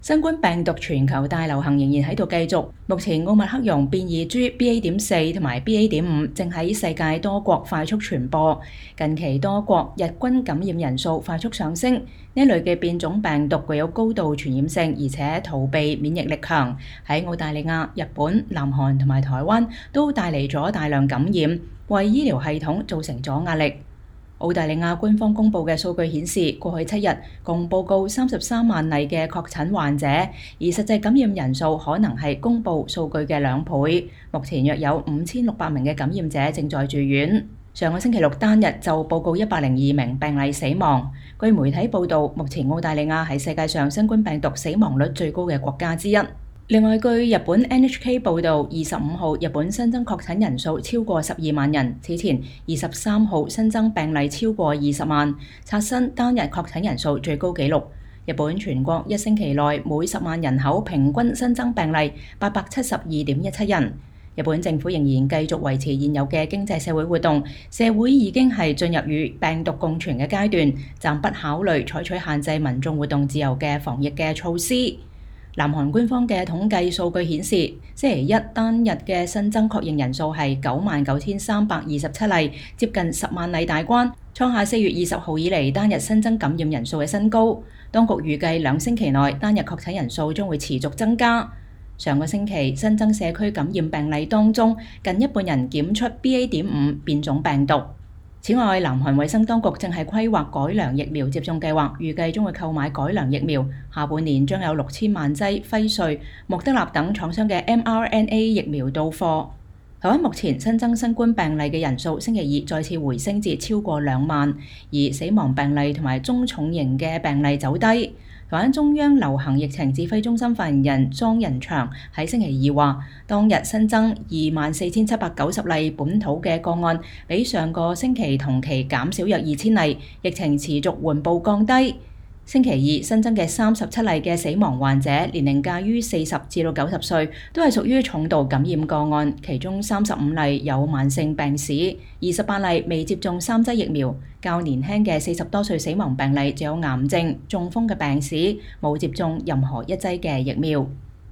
新冠病毒全球大流行仍然喺度繼續，目前奧密克戎變異株 BA.4 同埋 BA.5 正喺世界多國快速傳播。近期多國日均感染人數快速上升，呢類嘅變種病毒具有高度傳染性，而且逃避免疫力強，喺澳大利亞、日本、南韓同埋台灣都帶嚟咗大量感染，為醫療系統造成咗壓力。澳大利亞官方公布嘅數據顯示，過去7日共報告33萬例嘅確診患者，而實際感染人數可能係公布數據嘅2倍。目前約有5600名嘅感染者正在住院。上個星期六單日就報告102名病例死亡。據媒體報導，目前澳大利亞係世界上新冠病毒死亡率最高嘅國家之一。另外，據日本 NHK 報導，25號日本新增確診人數超過12萬人，此前23號新增病例超過20萬，刷新單日確診人數最高紀錄。日本全國一星期內每10萬人口平均新增病例872.17人。日本政府仍然繼續維持現有嘅經濟社會活動，社會已經係進入與病毒共存嘅階段，暫不考慮採取限制民眾活動自由嘅防疫嘅措施。南韓官方嘅統計數據顯示，星期一單日嘅新增確認人數係99,327例，接近10萬例大關，創下4月20號以嚟單日新增感染人數嘅新高。當局預計2星期內單日確診人數將會持續增加。上個星期新增社區感染病例當中，近一半人檢出 BA.5 變種病毒。此外，南韓衛生當局正係規劃改良疫苗接種計劃，預計將會購買改良疫苗。下半年將有6000萬劑輝瑞、莫德納等廠商嘅 mRNA 疫苗到貨。台灣目前新增新冠病例嘅人數星期二再次回升至超過2萬，而死亡病例同埋中重型嘅病例走低。台灣中央流行疫情指揮中心發言人莊人祥喺星期二話，當日新增24,790例本土嘅個案，比上個星期同期減少約2000例，疫情持續緩步降低。星期二新增嘅37例嘅死亡患者，年齡介於40至到90歲，都係屬於重度感染個案，其中35例有慢性病史，28例未接種3劑疫苗。較年輕嘅40多歲死亡病例就有癌症、中風嘅病史，冇接種任何一劑嘅疫苗。